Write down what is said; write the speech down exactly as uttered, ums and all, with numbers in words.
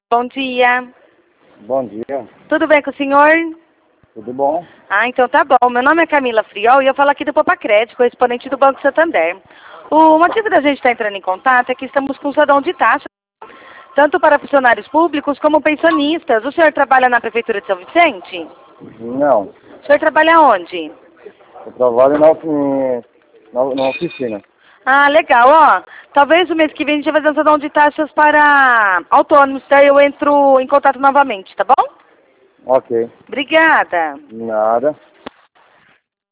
Bom dia. Bom dia. Tudo bem com o senhor? Tudo bom? Ah, então tá bom. Meu nome é Camila Friol e eu falo aqui do Popacred, correspondente do Banco Santander. O motivo da gente estar entrando em contato é que estamos com sadão de taxa, tanto para funcionários públicos como pensionistas. O senhor trabalha na Prefeitura de São Vicente? Não. O senhor trabalha onde? Eu trabalho na, ofi- na, na oficina. Ah, legal, ó. Talvez o mês que vem a gente vai fazer um sadão de taxas para autônomos, daí eu entro em contato novamente, tá bom? Ok. Obrigada. Nada.